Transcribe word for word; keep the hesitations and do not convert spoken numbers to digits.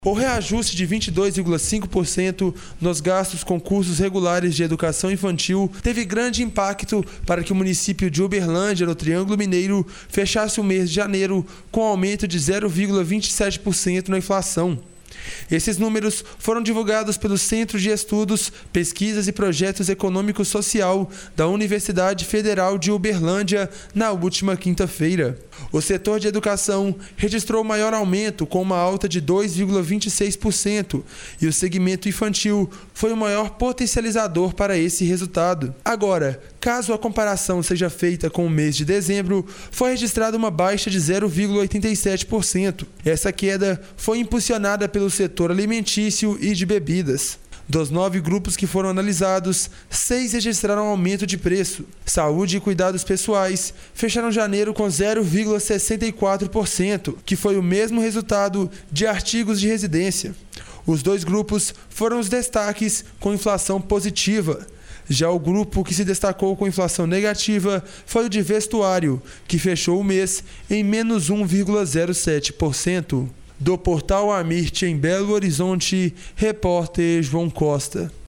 O reajuste de vinte e dois vírgula cinco por cento nos gastos com cursos regulares de educação infantil teve grande impacto para que o município de Uberlândia, no Triângulo Mineiro, fechasse o mês de janeiro com aumento de zero vírgula vinte e sete por cento na inflação. Esses números foram divulgados pelo Centro de Estudos, Pesquisas e Projetos Econômicos Social da Universidade Federal de Uberlândia na última quinta-feira. O setor de educação registrou maior aumento, com uma alta de dois vírgula vinte e seis por cento, e o segmento infantil foi o maior potencializador para esse resultado. Agora, caso a comparação seja feita com o mês de dezembro, foi registrada uma baixa de zero vírgula oitenta e sete por cento. Essa queda foi impulsionada pelo setor alimentício e de bebidas. Dos nove grupos que foram analisados, seis registraram aumento de preço. Saúde e cuidados pessoais fecharam janeiro com zero vírgula sessenta e quatro por cento, que foi o mesmo resultado de artigos de residência. Os dois grupos foram os destaques com inflação positiva. Já o grupo que se destacou com inflação negativa foi o de vestuário, que fechou o mês em menos um vírgula zero sete por cento. Do portal Amirte em Belo Horizonte, repórter João Costa.